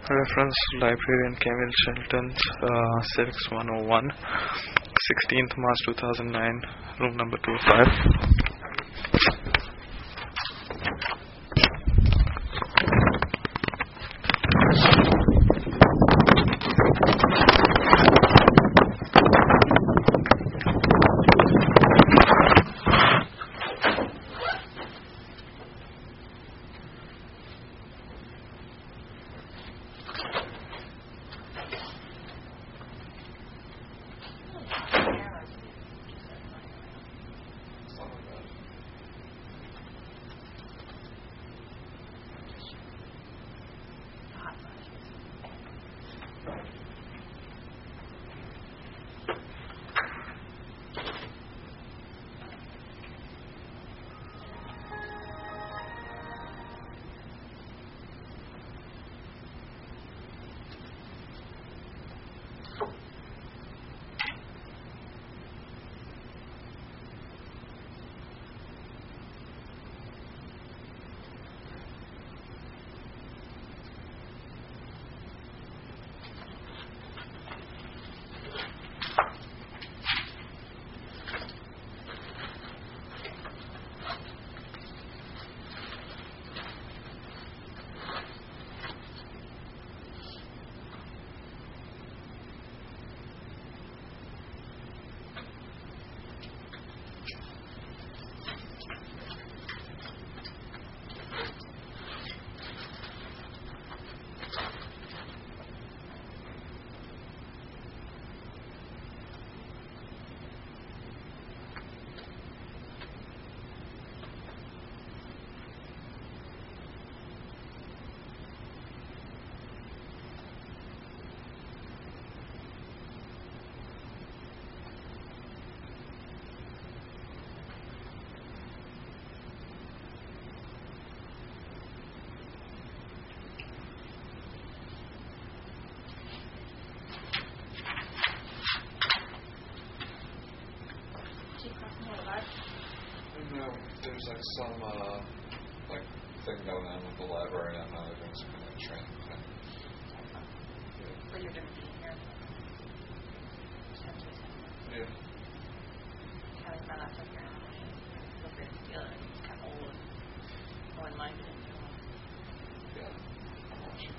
Reference Librarian Camille Shelton's Civics 101, 16th March 2009, room number 25. No, there's like some like thing going on with the library. I'm not doing some kind of training thing. But you're going to be here. Yeah. Having run off of your own. Feel free to feel it. It's kind of old. One minded and so on. Yeah. I'm watching.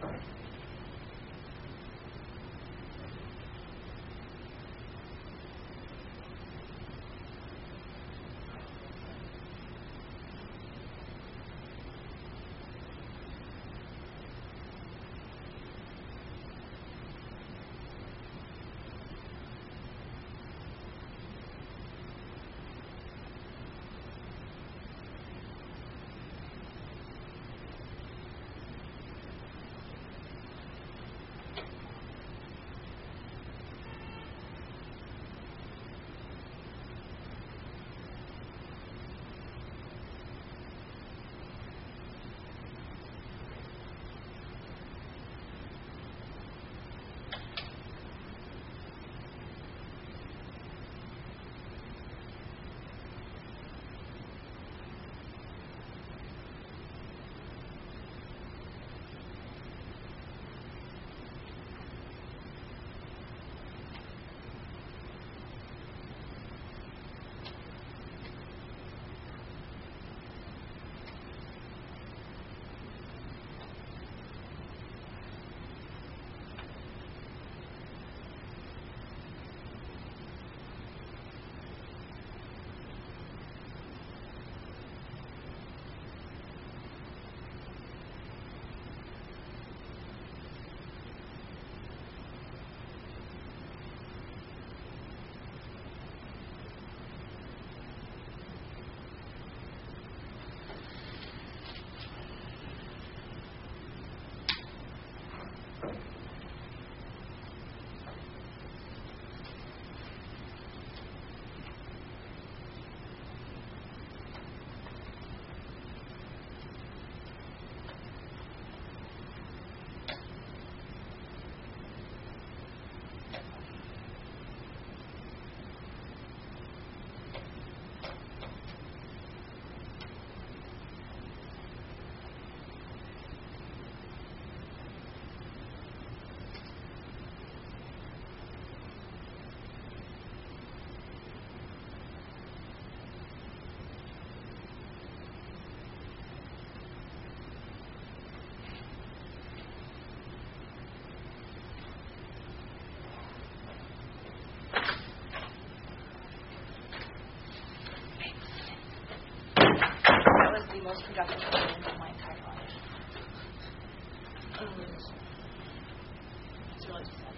That was the most productive experience of my entire life. It's really just sad.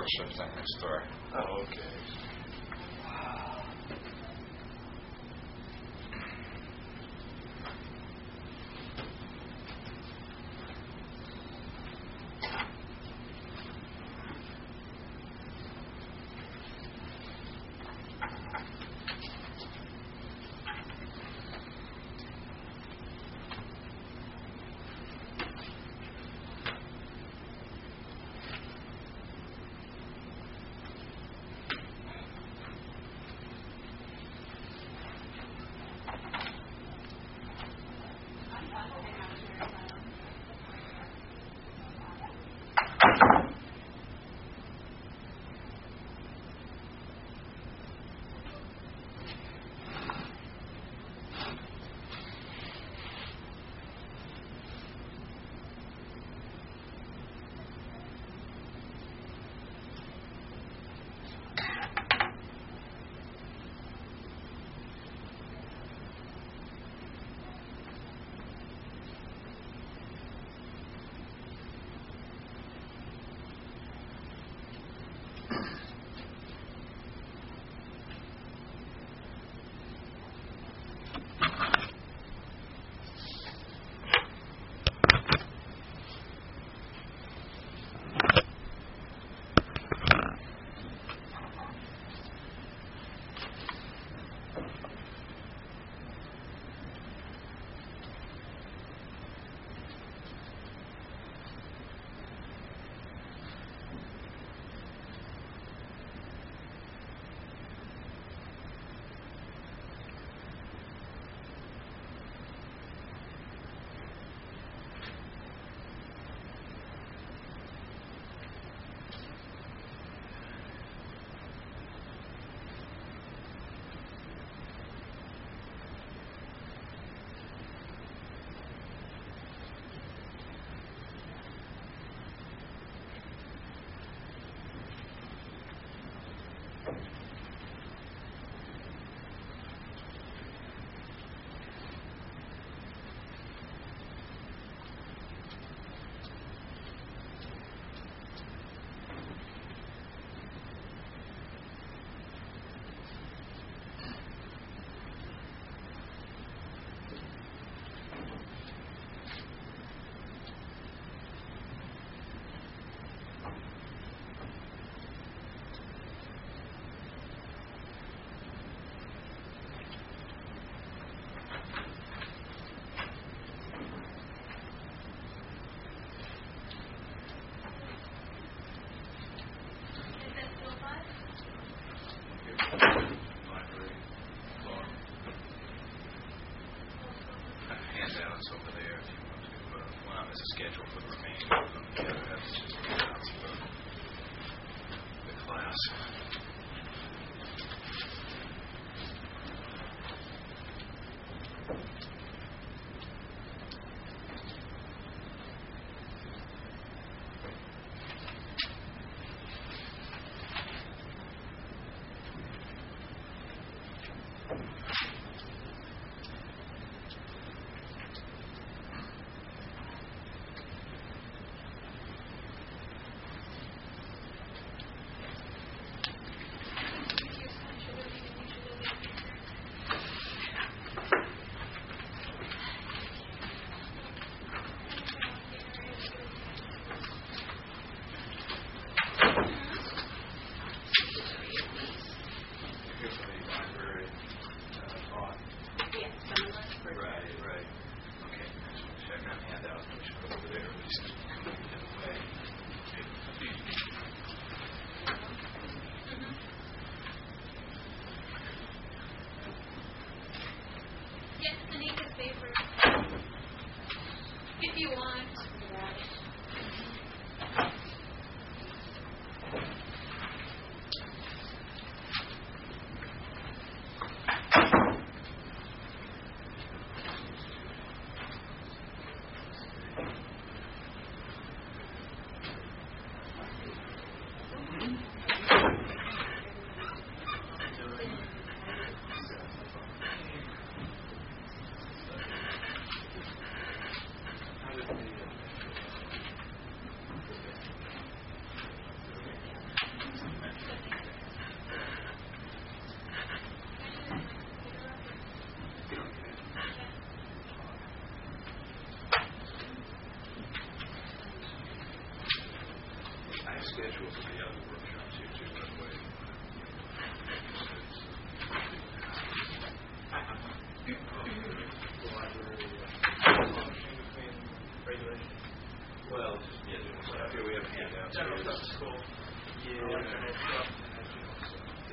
shifting next door. Oh, okay.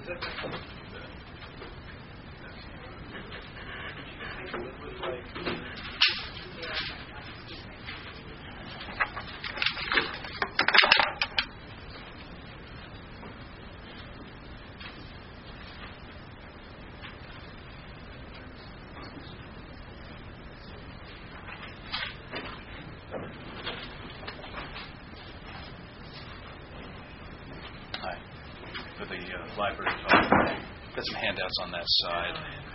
Hi. For the library talk, got some handouts on that side.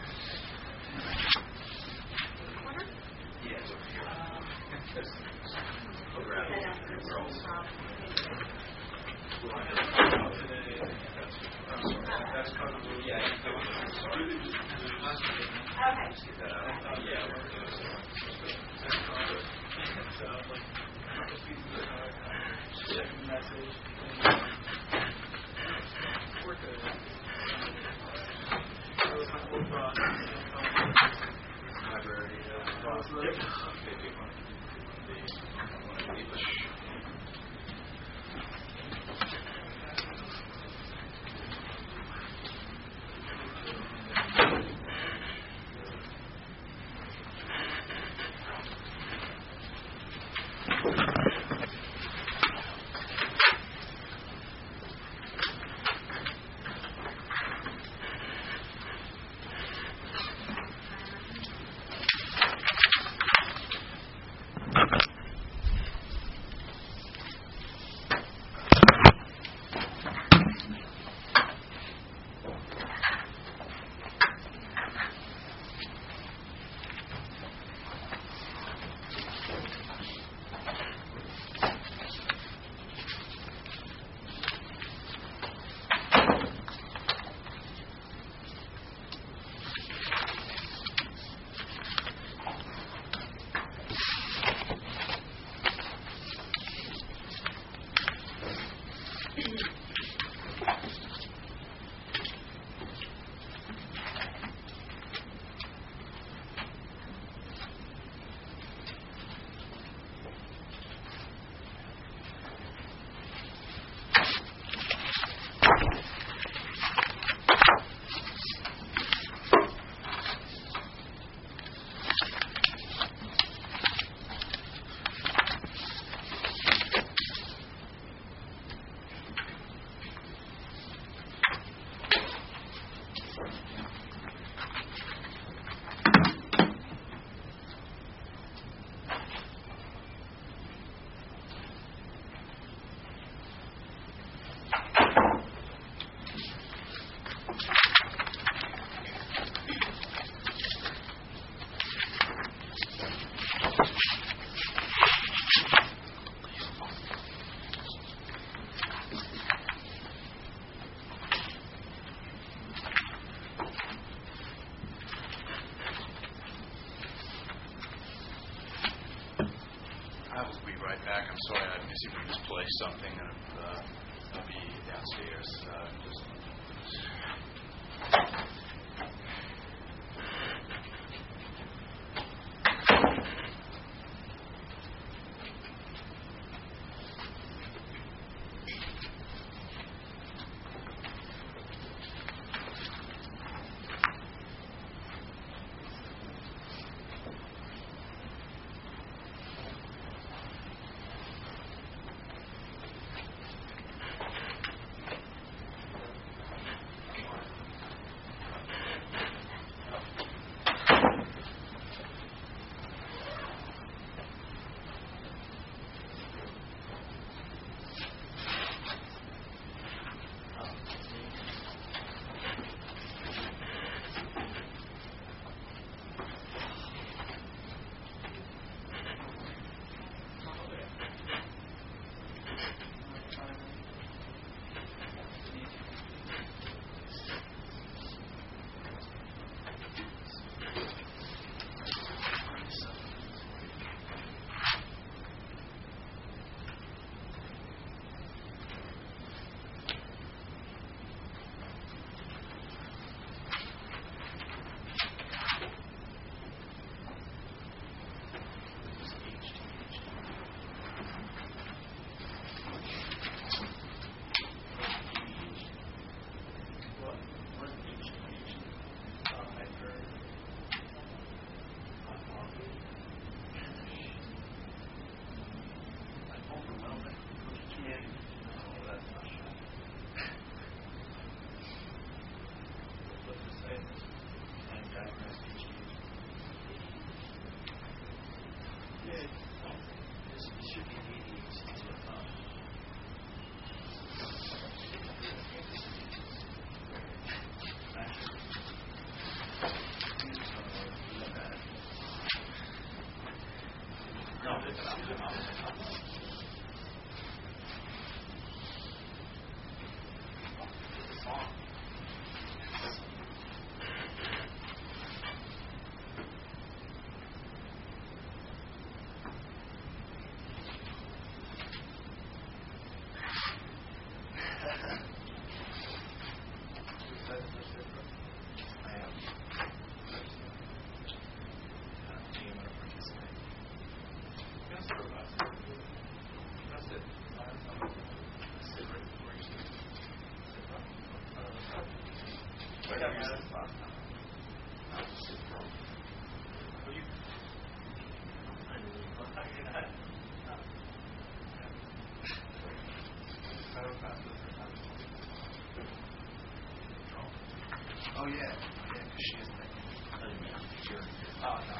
I will be right back. I'm sorry, I basically misplaced something, and I'll be downstairs. Oh yeah, because she is like. Oh no,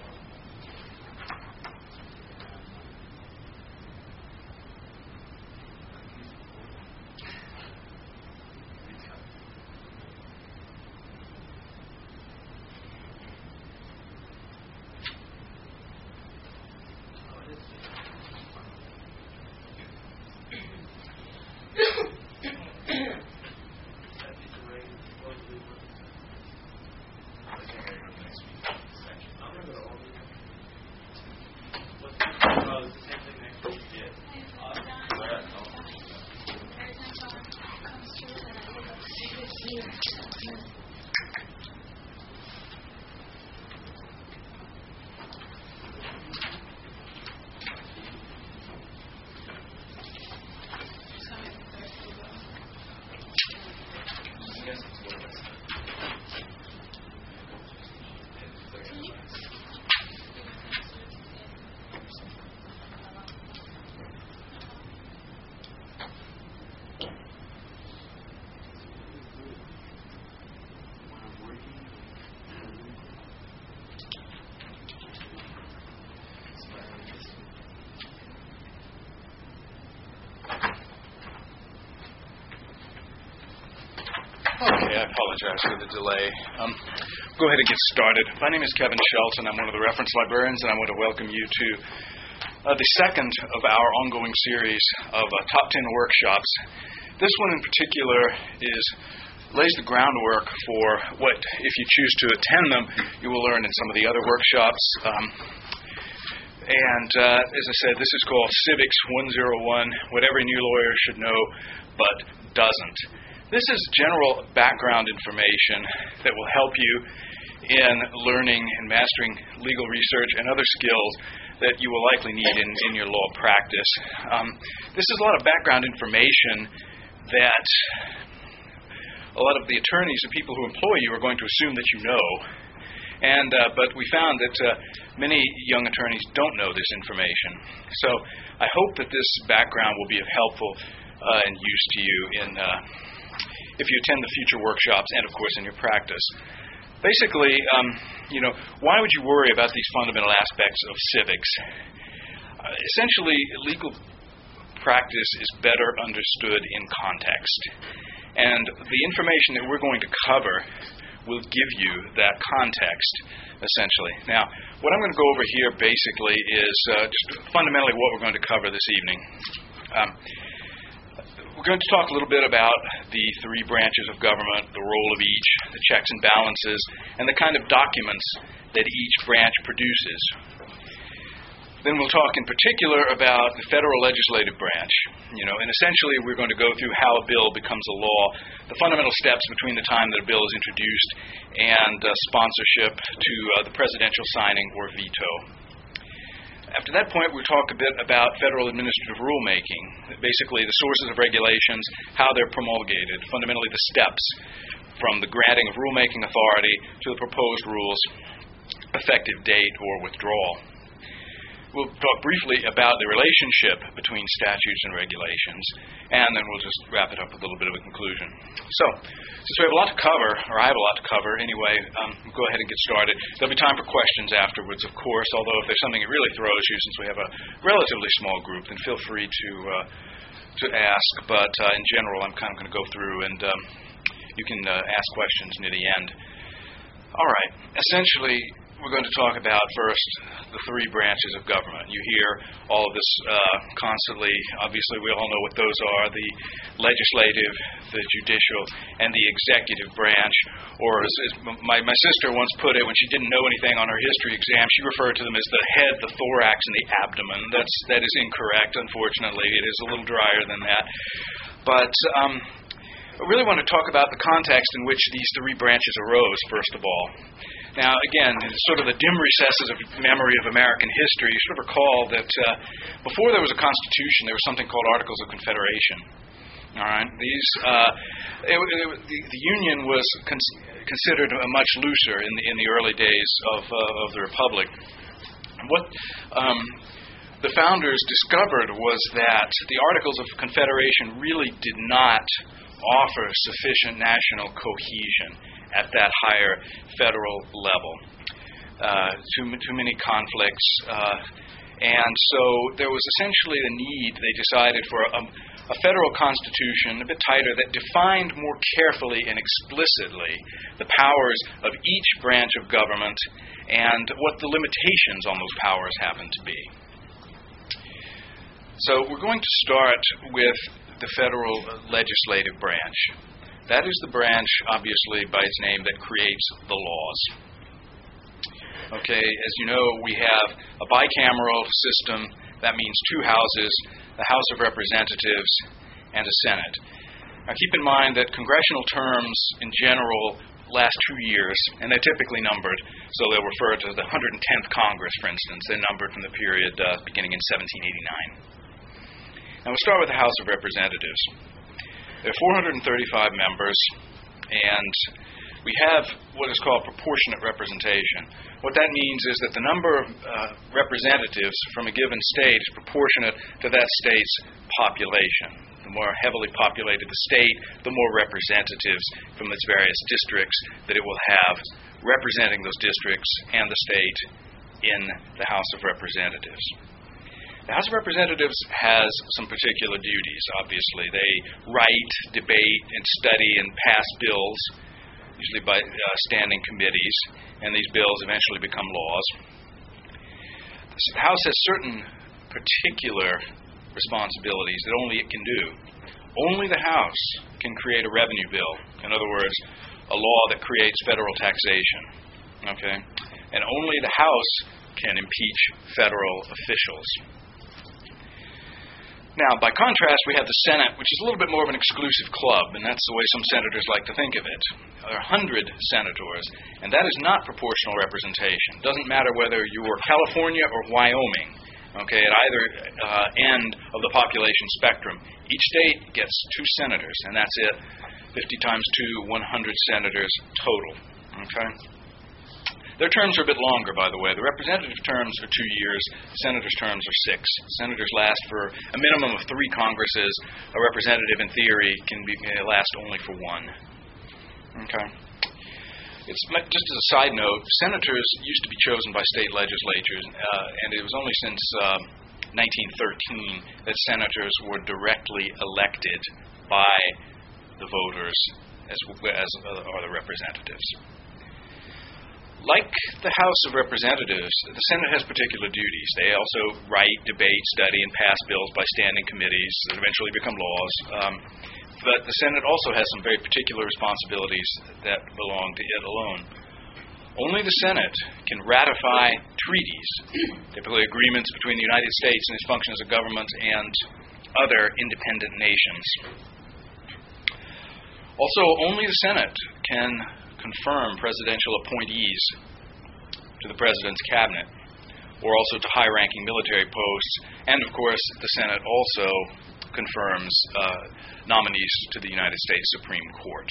Okay, I apologize for the delay. Go ahead and get started. My name is Kevin Shelton. I'm one of the reference librarians, and I want to welcome you to the second of our ongoing series of Top 10 workshops. This one in particular lays the groundwork for what, if you choose to attend them, you will learn in some of the other workshops. As I said, this is called Civics 101, What Every New Lawyer Should Know But Doesn't. This is general background information that will help you in learning and mastering legal research and other skills that you will likely need in your law practice. This is a lot of background information that a lot of the attorneys and people who employ you are going to assume that you know. But we found that many young attorneys don't know this information. So I hope that this background will be of helpful and use to you if you attend the future workshops and, of course, in your practice. Basically, why would you worry about these fundamental aspects of civics? Essentially, legal practice is better understood in context. And the information that we're going to cover will give you that context, essentially. Now, what I'm going to go over here, basically, is just fundamentally what we're going to cover this evening. We're going to talk a little bit about the three branches of government, the role of each, the checks and balances, and the kind of documents that each branch produces. Then we'll talk in particular about the federal legislative branch, and essentially we're going to go through how a bill becomes a law, the fundamental steps between the time that a bill is introduced and sponsorship to the presidential signing or veto. After that point, we'll talk a bit about federal administrative rulemaking, basically the sources of regulations, how they're promulgated, fundamentally the steps from the granting of rulemaking authority to the proposed rules, effective date, or withdrawal. We'll talk briefly about the relationship between statutes and regulations, and then we'll just wrap it up with a little bit of a conclusion. So, since we have a lot to cover, or I have a lot to cover anyway, we'll go ahead and get started. There'll be time for questions afterwards, of course, although if there's something that really throws you, since we have a relatively small group, then feel free to ask. But in general, I'm kind of going to go through, and you can ask questions near the end. All right. Essentially, we're going to talk about first the three branches of government. You hear all of this constantly. Obviously, we all know what those are: the legislative, the judicial, and the executive branch. Or as my sister once put it when she didn't know anything on her history exam, she referred to them as the head, the thorax, and the abdomen. That is incorrect, unfortunately. It is a little drier than that. But I really want to talk about the context in which these three branches arose, first of all. Now, again, in sort of the dim recesses of memory of American history, you sort of recall that before there was a Constitution, there was something called Articles of Confederation. All right, these the Union was considered much looser in the early days of the Republic. What the founders discovered was that the Articles of Confederation really did not offer sufficient national cohesion at that higher federal level. Too many conflicts, and so there was essentially a need, they decided, for a federal constitution a bit tighter that defined more carefully and explicitly the powers of each branch of government and what the limitations on those powers happened to be. So we're going to start with the federal legislative branch. That is the branch, obviously, by its name, that creates the laws. Okay, as you know, we have a bicameral system. That means two houses, the House of Representatives and a Senate. Now keep in mind that congressional terms in general last 2 years, and they're typically numbered, so they'll refer to the 110th Congress, for instance. They're numbered from the period beginning in 1789. Now we'll start with the House of Representatives. There are 435 members, and we have what is called proportionate representation. What that means is that the number of representatives from a given state is proportionate to that state's population. The more heavily populated the state, the more representatives from its various districts that it will have representing those districts and the state in the House of Representatives. The House of Representatives has some particular duties, obviously. They write, debate, and study and pass bills, usually by standing committees, and these bills eventually become laws. The House has certain particular responsibilities that only it can do. Only the House can create a revenue bill. In other words, a law that creates federal taxation. Okay? And only the House can impeach federal officials. Now, by contrast, we have the Senate, which is a little bit more of an exclusive club, and that's the way some senators like to think of it. There are 100 senators, and that is not proportional representation. It doesn't matter whether you're California or Wyoming, okay, at either end of the population spectrum. Each state gets 2 senators, and that's it. 50 times 2, 100 senators total, okay? Their terms are a bit longer, by the way. The representative terms are 2 years. Senators' terms are 6. Senators last for a minimum of 3 Congresses. A representative, in theory, can last only for 1. Okay. It's just as a side note, senators used to be chosen by state legislatures, and it was only since 1913 that senators were directly elected by the voters as are the representatives. Like the House of Representatives, the Senate has particular duties. They also write, debate, study, and pass bills by standing committees that eventually become laws. But the Senate also has some very particular responsibilities that belong to it alone. Only the Senate can ratify treaties, typically agreements between the United States and its function as a government and other independent nations. Also, only the Senate can confirm presidential appointees to the president's cabinet, or also to high-ranking military posts, and of course the Senate also confirms nominees to the United States Supreme Court.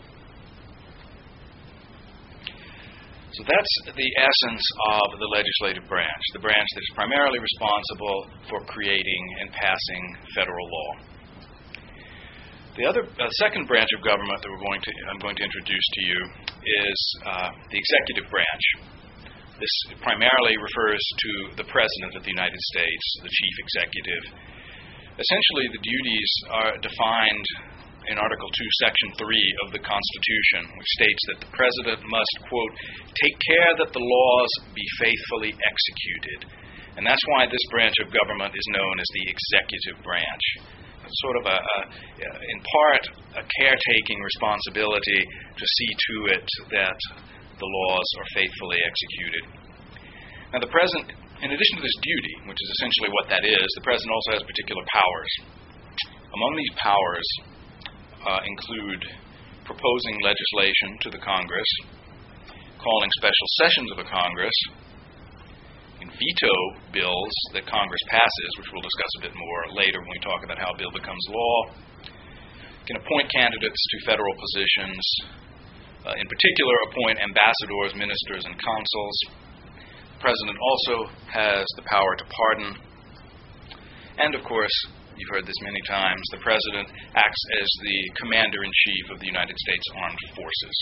So that's the essence of the legislative branch, the branch that is primarily responsible for creating and passing federal law. The second branch of government that I'm going to introduce to you is the executive branch. This primarily refers to the President of the United States, the chief executive. Essentially, the duties are defined in Article 2, Section 3 of the Constitution, which states that the President must, quote, take care that the laws be faithfully executed. And that's why this branch of government is known as the executive branch. Sort of in part, a caretaking responsibility to see to it that the laws are faithfully executed. Now, the President, in addition to this duty, which is essentially what that is, the President also has particular powers. Among these powers include proposing legislation to the Congress, calling special sessions of the Congress, veto bills that Congress passes, which we'll discuss a bit more later when we talk about how a bill becomes law, can appoint candidates to federal positions, in particular, appoint ambassadors, ministers, and consuls. The President also has the power to pardon. And, of course, you've heard this many times, the President acts as the Commander-in-Chief of the United States Armed Forces.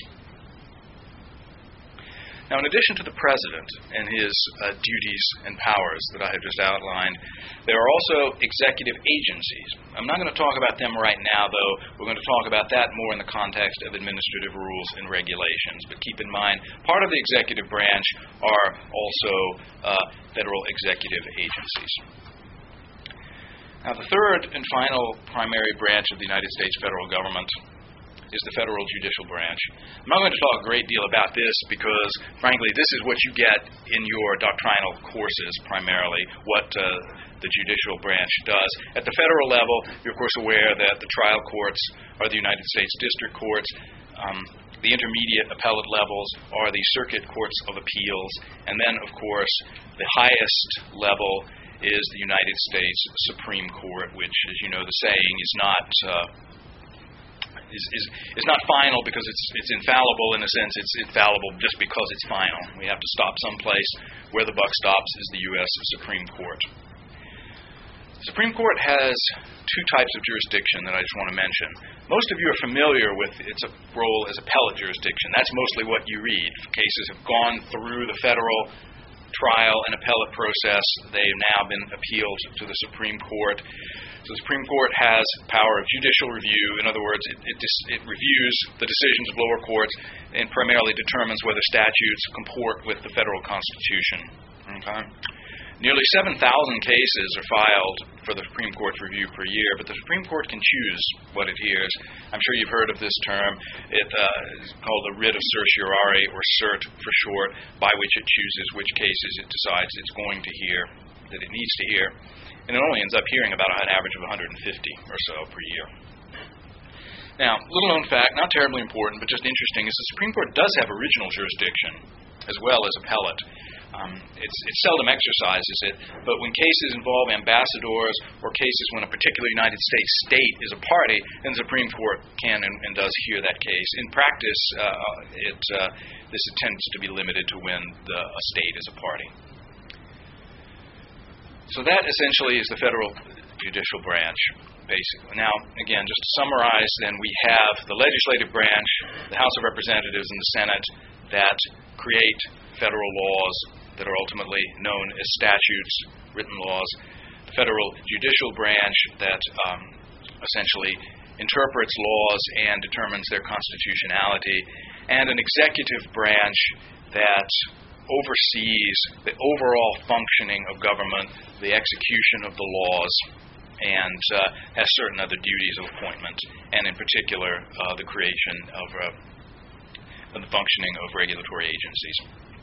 Now, in addition to the President and his duties and powers that I have just outlined, there are also executive agencies. I'm not going to talk about them right now, though. We're going to talk about that more in the context of administrative rules and regulations. But keep in mind, part of the executive branch are also federal executive agencies. Now, the third and final primary branch of the United States federal government is the federal judicial branch. I'm not going to talk a great deal about this because, frankly, this is what you get in your doctrinal courses primarily, what the judicial branch does. At the federal level, you're, of course, aware that the trial courts are the United States district courts. The intermediate appellate levels are the circuit courts of appeals. And then, of course, the highest level is the United States Supreme Court, which, as you know, the saying is not is not final because it's infallible. In a sense, it's infallible just because it's final. We have to stop someplace. Where the buck stops is the U.S. Supreme Court. The Supreme Court has two types of jurisdiction that I just want to mention. Most of you are familiar with its role as appellate jurisdiction. That's mostly what you read. Cases have gone through the federal trial and appellate process. They've now been appealed to the Supreme Court. So the Supreme Court has power of judicial review. In other words, it reviews the decisions of lower courts and primarily determines whether statutes comport with the federal Constitution. Okay? Nearly 7,000 cases are filed for the Supreme Court's review per year, but the Supreme Court can choose what it hears. I'm sure you've heard of this term. It is called the writ of certiorari, or cert for short, by which it chooses which cases it decides it's going to hear, that it needs to hear. And it only ends up hearing about an average of 150 or so per year. Now, little known fact, not terribly important, but just interesting, is the Supreme Court does have original jurisdiction as well as appellate. It seldom exercises it, but when cases involve ambassadors or cases when a particular United States state is a party, then the Supreme Court can and does hear that case. In practice, this tends to be limited to when a state is a party. So that essentially is the federal judicial branch, basically. Now, again, just to summarize, then we have the legislative branch, the House of Representatives and the Senate, that create federal laws that are ultimately known as statutes, written laws. The federal judicial branch that essentially interprets laws and determines their constitutionality, and an executive branch that oversees the overall functioning of government, the execution of the laws, and has certain other duties of appointment, and in particular the creation of the functioning of regulatory agencies.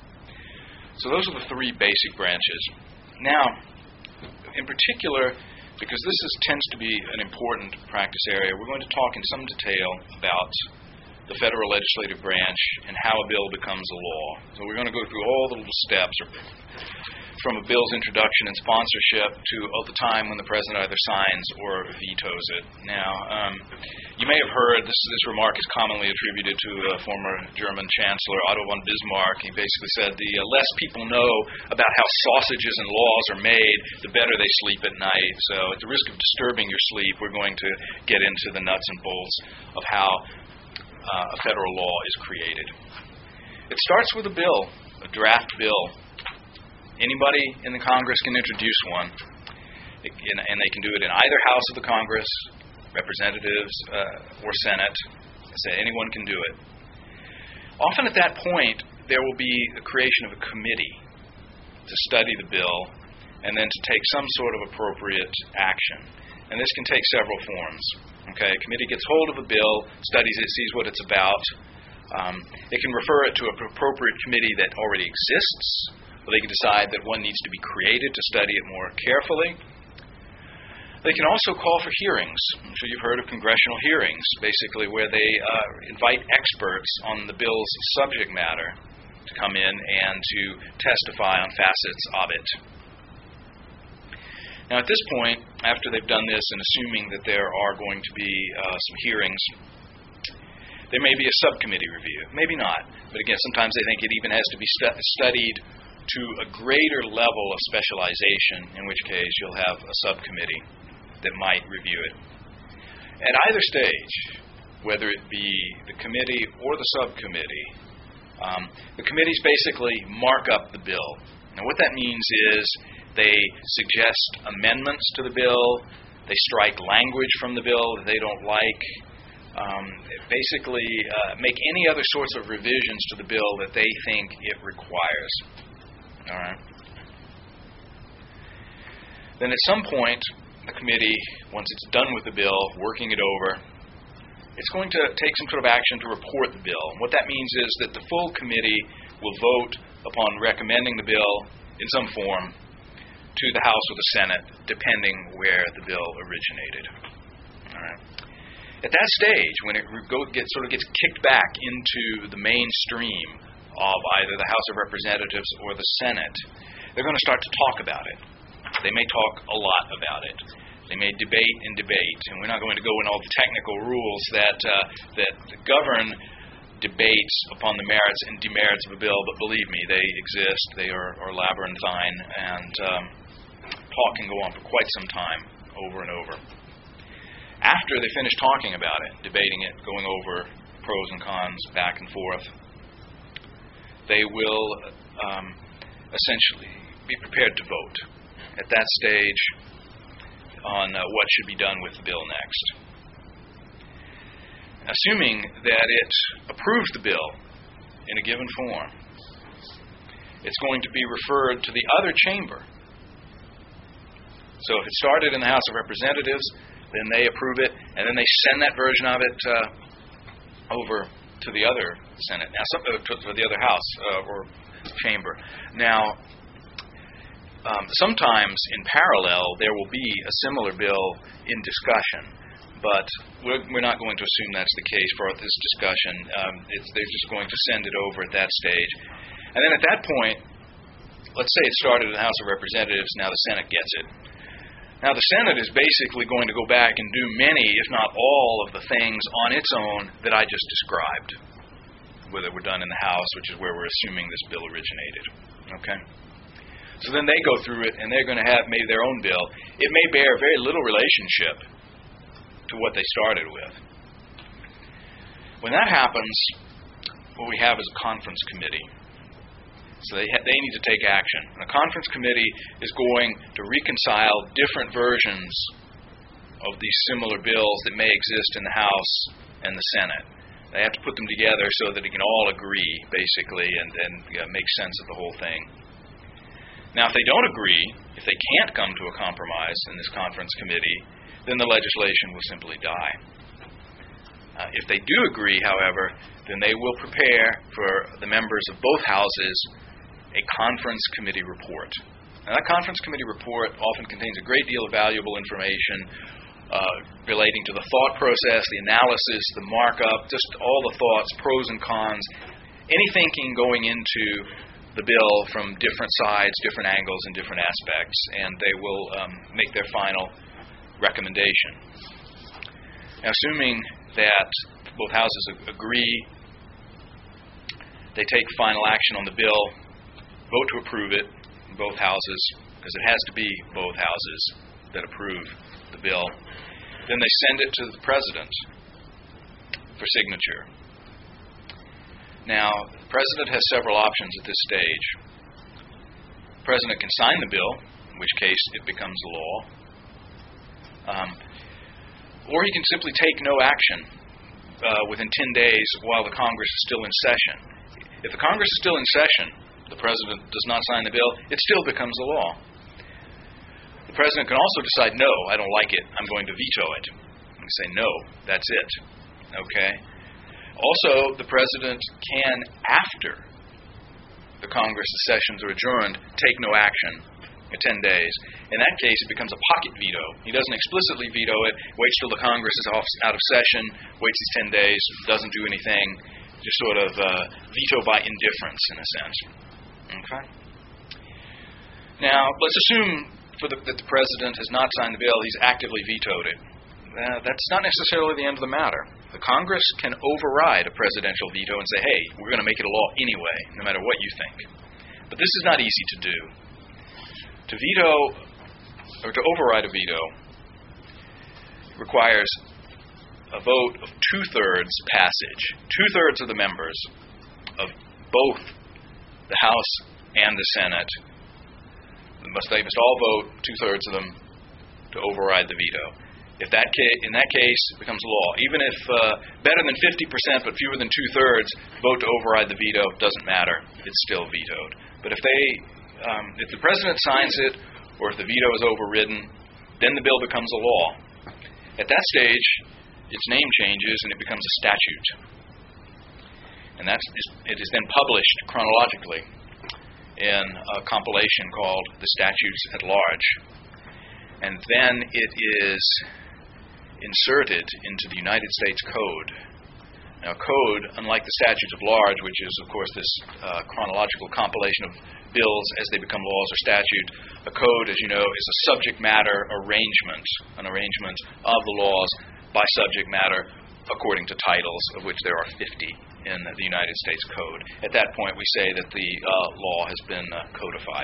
So those are the three basic branches. Now, in particular, because this tends to be an important practice area, we're going to talk in some detail about the federal legislative branch and how a bill becomes a law. So we're going to go through all the little steps from a bill's introduction and sponsorship to the time when the president either signs or vetoes it. Now, you may have heard this remark is commonly attributed to a former German Chancellor, Otto von Bismarck. He basically said the less people know about how sausages and laws are made, the better they sleep at night. So at the risk of disturbing your sleep, we're going to get into the nuts and bolts of how a federal law is created. It starts with a bill, a draft bill. Anybody in the Congress can introduce one, and they can do it in either house of the Congress, representatives or Senate. I say anyone can do it. Often at that point, there will be the creation of a committee to study the bill and then to take some sort of appropriate action. And this can take several forms. Okay, a committee gets hold of a bill, studies it, sees what it's about. It can refer it to an appropriate committee that already exists, or they can decide that one needs to be created to study it more carefully. They can also call for hearings. I'm sure you've heard of congressional hearings, basically where they invite experts on the bill's subject matter to come in and to testify on facets of it. Now, at this point, after they've done this and assuming that there are going to be some hearings, There may be a subcommittee review, maybe not. But again, sometimes they think it even has to be studied to a greater level of specialization, in which case you'll have a subcommittee that might review it. At either stage, whether it be the committee or the subcommittee, the committees basically mark up the bill. Now what that means is they suggest amendments to the bill, they strike language from the bill that they don't like, basically make any other sorts of revisions to the bill that they think it requires. All right. Then at some point, the committee, once it's done with the bill, working it over, it's going to take some sort of action to report the bill. What that means is that the full committee will vote upon recommending the bill in some form to the House or the Senate, depending where the bill originated. All right. At that stage, when it gets kicked back into the mainstream of either the House of Representatives or the Senate, they're going to start to talk about it. They may talk a lot about it. They may debate and debate, and we're not going to go into all the technical rules that govern debates upon the merits and demerits of a bill, but believe me, they exist. They are labyrinthine, and talk can go on for quite some time, over and over. After they finish talking about it, debating it, going over pros and cons, back and forth, they will essentially be prepared to vote at that stage on what should be done with the bill next. Assuming that it approves the bill in a given form, it's going to be referred to the other chamber. So if it started in the House of Representatives, then they approve it, and then they send that version of it over to the other Senate, to the other House or chamber. Now, sometimes in parallel there will be a similar bill in discussion, but we're not going to assume that's the case for this discussion. They're just going to send it over at that stage. And then at that point, let's say it started in the House of Representatives, now the Senate gets it. Now the Senate is basically going to go back and do many, if not all, of the things on its own that I just described, whether were done in the House, which is where we're assuming this bill originated. Okay? So then they go through it, and they're going to have maybe their own bill. It may bear very little relationship to what they started with. When that happens, what we have is a conference committee. So they need to take action. And a conference committee is going to reconcile different versions of these similar bills that may exist in the House and the Senate. They have to put them together so that it can all agree, basically, and make sense of the whole thing. Now, if they don't agree, if they can't come to a compromise in this conference committee, then the legislation will simply die. If they do agree, however, then they will prepare for the members of both houses a conference committee report. Now, that conference committee report often contains a great deal of valuable information relating to the thought process, the analysis, the markup, just all the thoughts, pros and cons, any thinking going into the bill from different sides, different angles, and different aspects, and they will make their final recommendation. Now, assuming that both houses agree, they take final action on the bill, vote to approve it in both houses, because it has to be both houses that approve the bill. Then they send it to the President for signature. Now, the President has several options at this stage. The President can sign the bill, in which case it becomes law. Or he can simply take no action within 10 days while the Congress is still in session. If the Congress is still in session, the President does not sign the bill, it still becomes a law. The President can also decide, no, I don't like it, I'm going to veto it. And say, no, that's it. Okay? Also, the President can, after the Congress sessions are adjourned, take no action in 10 days. In that case, it becomes a pocket veto. He doesn't explicitly veto it, waits till the Congress is out of session, waits these 10 days, doesn't do anything, just sort of veto by indifference, in a sense. Okay? Now, let's assume that the President has not signed the bill, he's actively vetoed it. That's not necessarily the end of the matter. The Congress can override a presidential veto and say, hey, we're going to make it a law anyway, no matter what you think. But this is not easy to do. To veto, or to override a veto, requires a vote of 2/3 passage. 2/3 of the members of both the House and the Senate, they must all vote, 2/3 of them, to override the veto. If that in that case, it becomes law. Even if better than 50% but fewer than 2/3 vote to override the veto, doesn't matter. It's still vetoed. But if the president signs it, or if the veto is overridden, then the bill becomes a law. At that stage, its name changes and it becomes a statute. And it is then published chronologically in a compilation called The Statutes at Large. And then it is inserted into the United States Code. Now, code, unlike the Statutes of Large, which is, of course, this chronological compilation of bills as they become laws or statute, a code, as you know, is a subject matter arrangement, an arrangement of the laws by subject matter according to titles, of which there are 50 in the United States Code. At that point, we say that the law has been codified.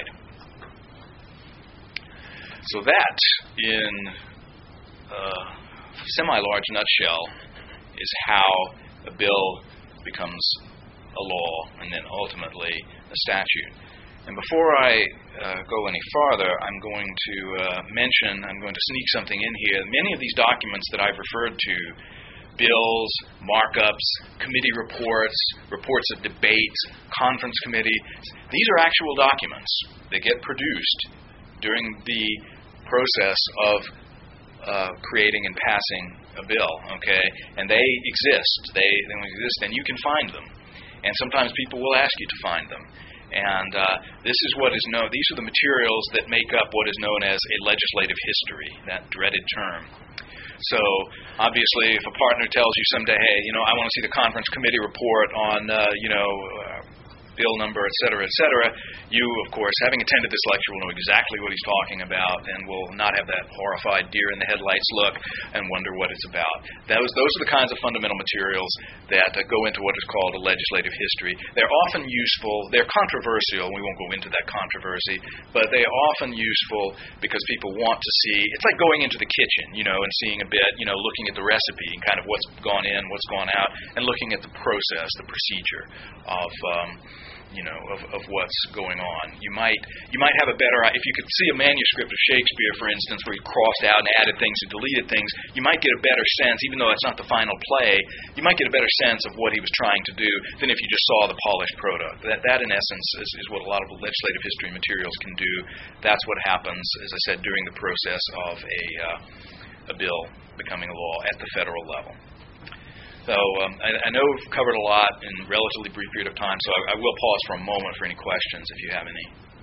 So that, in a semi-large nutshell, is how a bill becomes a law and then ultimately a statute. And before I go any farther, I'm going to sneak something in here. Many of these documents that I've referred to, bills, markups, committee reports, reports of debates, conference committee, these are actual documents. They get produced during the process of creating and passing a bill, okay? And they exist. They exist, and you can find them. And sometimes people will ask you to find them. And this is what is known. These are the materials that make up what is known as a legislative history, that dreaded term. So, obviously, if a partner tells you someday, hey, I want to see the conference committee report on, bill number, et cetera, you, of course, having attended this lecture, will know exactly what he's talking about and will not have that horrified deer-in-the-headlights look and wonder what it's about. Those are the kinds of fundamental materials that go into what is called a legislative history. They're often useful. They're controversial. We won't go into that controversy, but they are often useful because people want to see. It's like going into the kitchen, and seeing a bit, looking at the recipe and kind of what's gone in, what's gone out, and looking at the process, the procedure of what's going on. You might have a better, if you could see a manuscript of Shakespeare, for instance, where he crossed out and added things and deleted things, you might get a better sense, even though it's not the final play, you might get a better sense of what he was trying to do than if you just saw the polished product. That in essence, is what a lot of legislative history materials can do. That's what happens, as I said, during the process of a bill becoming a law at the federal level. So I know we've covered a lot in a relatively brief period of time, so I will pause for a moment for any questions if you have any.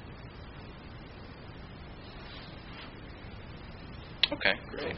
Okay, great.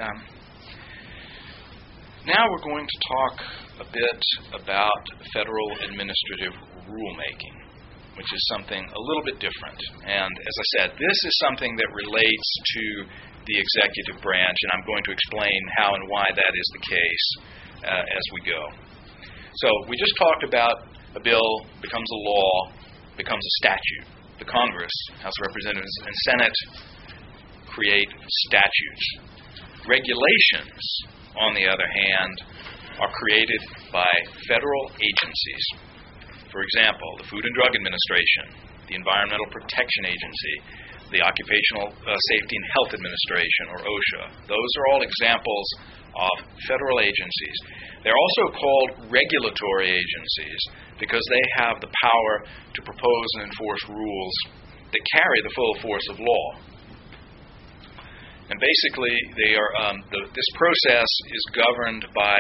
Now we're going to talk a bit about federal administrative rulemaking, which is something a little bit different. And as I said, this is something that relates to the executive branch, and I'm going to explain how and why that is the case as we go. So we just talked about a bill becomes a law, becomes a statute. The Congress, House of Representatives, and Senate create statutes. Regulations, on the other hand, are created by federal agencies. For example, the Food and Drug Administration, the Environmental Protection Agency, the Occupational Safety and Health Administration, or OSHA. Those are all examples of federal agencies. They're also called regulatory agencies because they have the power to propose and enforce rules that carry the full force of law. And basically, they are this process is governed by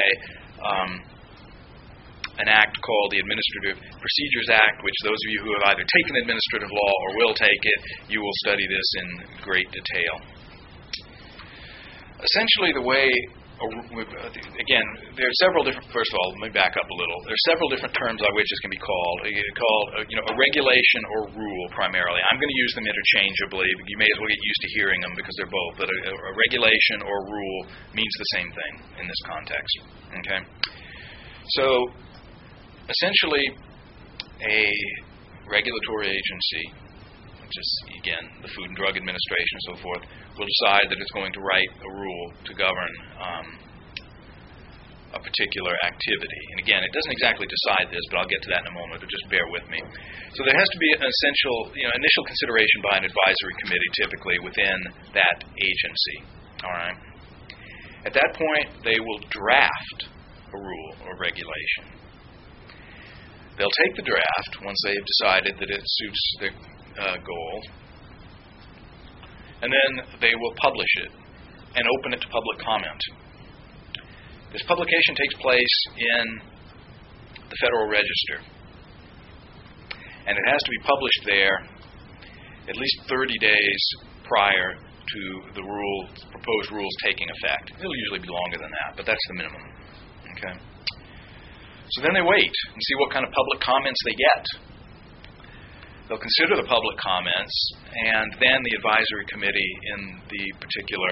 an act called the Administrative Procedures Act, which those of you who have either taken administrative law or will take it, you will study this in great detail. Essentially, the way again, there are several different. First of all, let me back up a little. There are several different terms by which this can be called. A regulation or rule primarily. I'm going to use them interchangeably. You may as well get used to hearing them because they're both. But a regulation or rule means the same thing in this context. Okay. So, essentially, a regulatory agency, which is again the Food and Drug Administration and so forth, will decide that it's going to write a rule to govern a particular activity. And again, it doesn't exactly decide this, but I'll get to that in a moment, but just bear with me. So there has to be an initial consideration by an advisory committee typically within that agency. All right. At that point, they will draft a rule or regulation. They'll take the draft once they've decided that it suits their goal, and then they will publish it and open it to public comment. This publication takes place in the Federal Register, and it has to be published there at least 30 days prior to the proposed rules taking effect. It'll usually be longer than that, but that's the minimum. Okay. So then they wait and see what kind of public comments they get. They'll consider the public comments, and then the advisory committee in the particular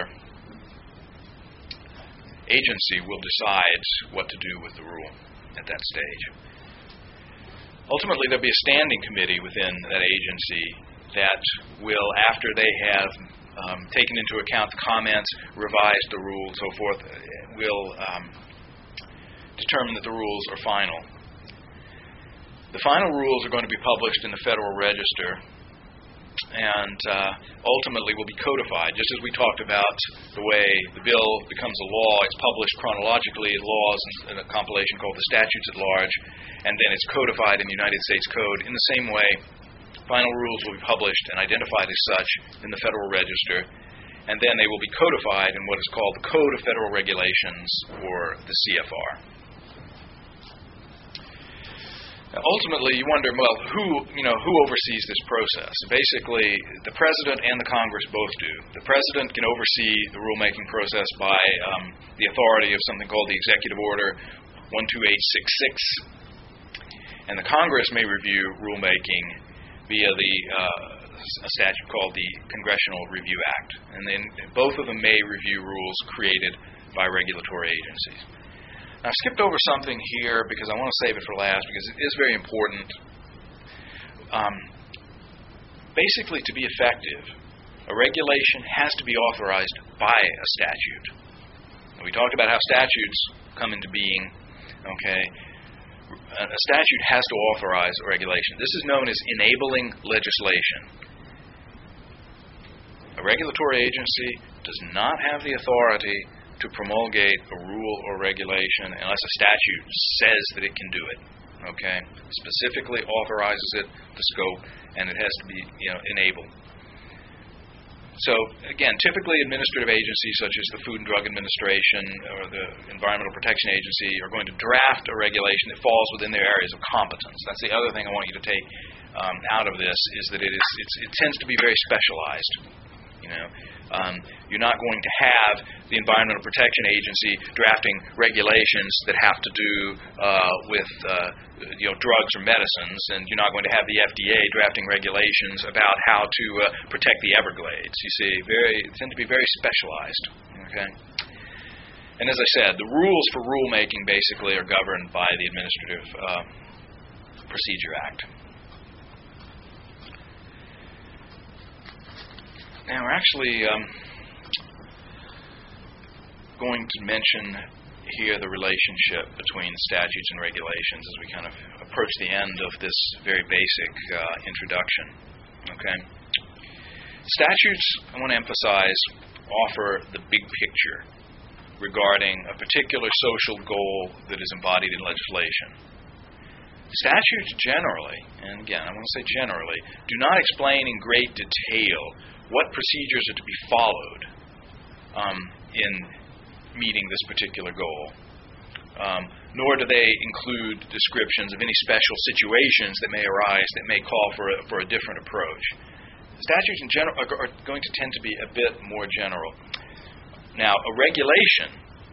agency will decide what to do with the rule at that stage. Ultimately, there'll be a standing committee within that agency that will, after they have taken into account the comments, revised the rule, and so forth, will determine that the rules are final. The final rules are going to be published in the Federal Register and ultimately will be codified. Just as we talked about the way the bill becomes a law, it's published chronologically as laws in a compilation called the Statutes at Large, and then it's codified in the United States Code. In the same way, final rules will be published and identified as such in the Federal Register, and then they will be codified in what is called the Code of Federal Regulations, or the CFR. Ultimately, you wonder, well, who oversees this process? Basically, the President and the Congress both do. The President can oversee the rulemaking process by the authority of something called the Executive Order 12866, and the Congress may review rulemaking via a statute called the Congressional Review Act, and then both of them may review rules created by regulatory agencies. Now, I skipped over something here because I want to save it for last because it is very important. Basically, to be effective, a regulation has to be authorized by a statute. We talked about how statutes come into being. Okay, a statute has to authorize a regulation. This is known as enabling legislation. A regulatory agency does not have the authority to promulgate a rule or regulation unless a statute says that it can do it. Okay, specifically authorizes it, the scope, and it has to be enabled. So again, typically administrative agencies such as the Food and Drug Administration or the Environmental Protection Agency are going to draft a regulation that falls within their areas of competence. That's the other thing I want you to take out of this is that it tends to be very specialized. You're not going to have the Environmental Protection Agency drafting regulations that have to do with drugs or medicines, and you're not going to have the FDA drafting regulations about how to protect the Everglades. You see, tend to be very specialized. Okay, and as I said, the rules for rulemaking basically are governed by the Administrative Procedure Act. Now, we're actually going to mention here the relationship between statutes and regulations as we kind of approach the end of this very basic introduction. Okay, statutes, I want to emphasize, offer the big picture regarding a particular social goal that is embodied in legislation. Statutes generally, and again, I want to say generally, do not explain in great detail what procedures are to be followed in meeting this particular goal, nor do they include descriptions of any special situations that may arise that may call for a different approach. Statutes in general are going to tend to be a bit more general. Now, a regulation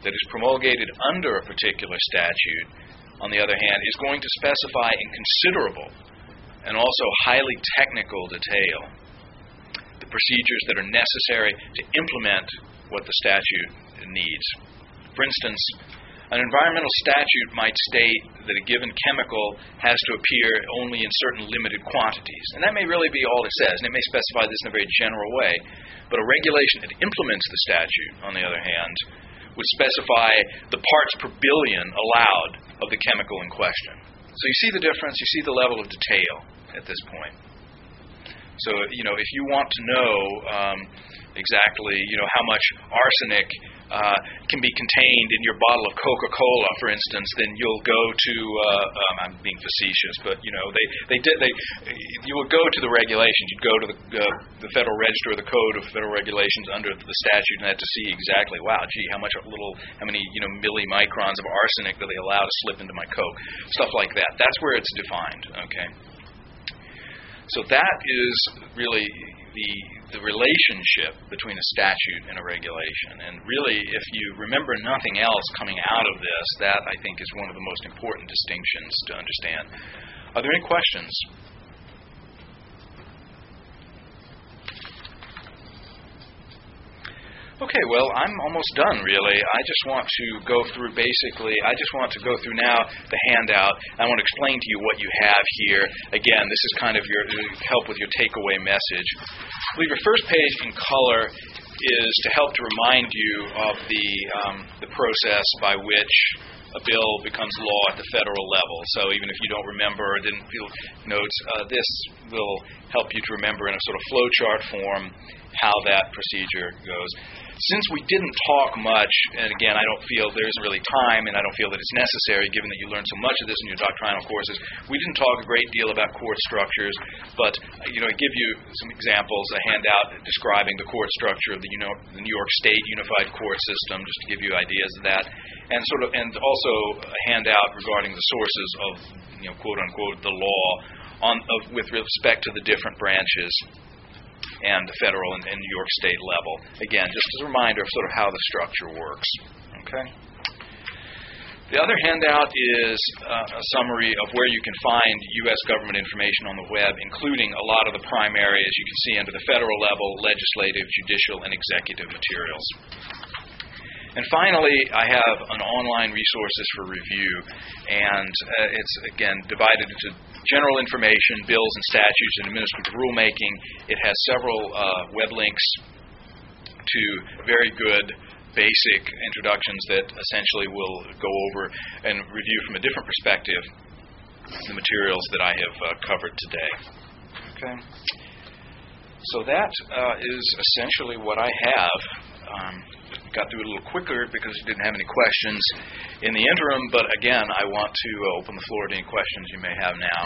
that is promulgated under a particular statute, on the other hand, is going to specify in considerable and also highly technical detail the procedures that are necessary to implement what the statute needs. For instance, an environmental statute might state that a given chemical has to appear only in certain limited quantities. And that may really be all it says, and it may specify this in a very general way. But a regulation that implements the statute, on the other hand, would specify the parts per billion allowed of the chemical in question. So you see the difference, you see the level of detail at this point. So, if you want to know exactly, how much arsenic can be contained in your bottle of Coca-Cola, for instance, then you'll go to, I'm being facetious, but, you would go to the regulations. You'd go to the Federal Register or the Code of Federal Regulations under the statute and have to see exactly, wow, gee, how many, millimicrons of arsenic do they allow to slip into my Coke? Stuff like that. That's where it's defined, okay? So that is really the relationship between a statute and a regulation. And really, if you remember nothing else coming out of this, that I think is one of the most important distinctions to understand. Are there any questions? Okay, well, I'm almost done, really. I just want to go through now the handout. I want to explain to you what you have here. Again, this is kind of your help with your takeaway message. I believe your first page in color is to help to remind you of the process by which a bill becomes law at the federal level. So even if you don't remember or didn't feel notes, this will help you to remember in a sort of flowchart form how that procedure goes. Since we didn't talk much, and again, I don't feel there isn't really time, and I don't feel that it's necessary, given that you learned so much of this in your doctrinal courses, we didn't talk a great deal about court structures, but I give you some examples, a handout describing the court structure of the New York State Unified Court System, just to give you ideas of that, and also a handout regarding the sources of, quote unquote, the law with respect to the different branches and the federal and New York State level. Again, just as a reminder of sort of how the structure works. Okay. The other handout is a summary of where you can find U.S. government information on the web, including a lot of the prime areas you can see under the federal level, legislative, judicial, and executive materials. And finally, I have an online resources for review, and it's, again, divided into general information, bills and statutes, and administrative rulemaking. It has several web links to very good basic introductions that essentially will go over and review from a different perspective the materials that I have covered today. Okay. So that is essentially what I have. Got through it a little quicker because you didn't have any questions in the interim, but again, I want to open the floor to any questions you may have now.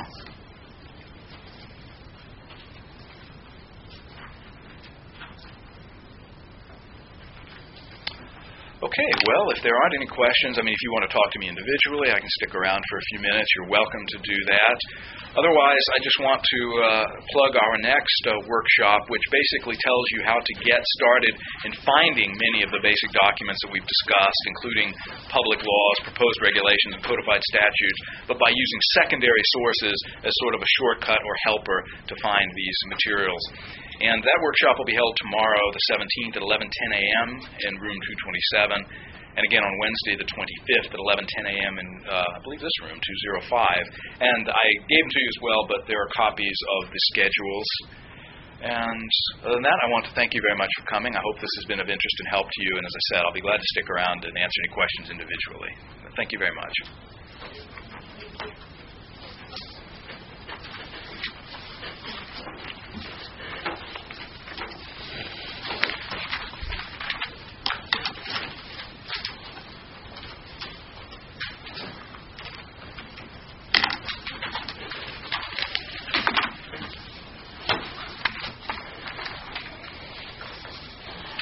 Okay, well, if there aren't any questions, if you want to talk to me individually, I can stick around for a few minutes. You're welcome to do that. Otherwise, I just want to plug our next workshop, which basically tells you how to get started in finding many of the basic documents that we've discussed, including public laws, proposed regulations, and codified statutes, but by using secondary sources as sort of a shortcut or helper to find these materials. And that workshop will be held tomorrow, the 17th at 11:10 a.m. in room 227, and again on Wednesday, the 25th at 11:10 a.m. in, I believe, this room, 205. And I gave them to you as well, but there are copies of the schedules. And other than that, I want to thank you very much for coming. I hope this has been of interest and help to you. And as I said, I'll be glad to stick around and answer any questions individually. Thank you very much.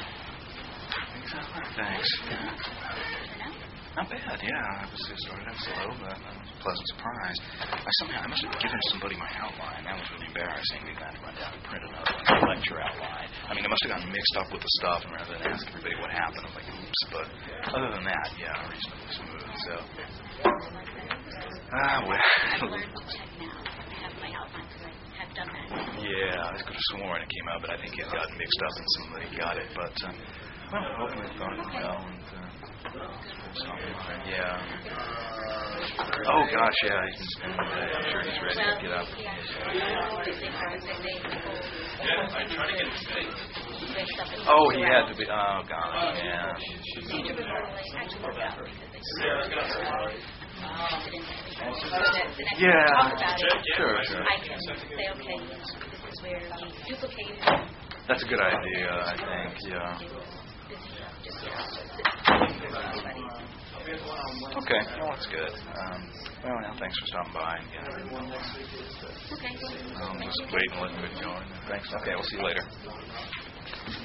Thanks. Not bad, yeah. I was just started out. pleasant surprise. I must have given somebody my outline. That was really embarrassing. We had to run down and print another lecture outline. I mean, I must have gotten mixed up with the stuff, and rather than ask everybody what happened, I was like, oops. But other than that, yeah, reasonably smooth. So, well. Yeah, I could have sworn it came out, but I think it got mixed up and somebody got it. But, well, hopefully it's going well. And, yeah. Oh, gosh, yeah, he's been spending the day. I'm sure he's ready to get up. Oh, he had to be. Oh, gosh, yeah. Yeah, sure. I can say, okay, this is where we duplicated. That's a good idea, I think, yeah. Okay, well, that's good. Well, thanks for stopping by. Okay. Just wait and let it go. Thanks. Okay, we'll see you later.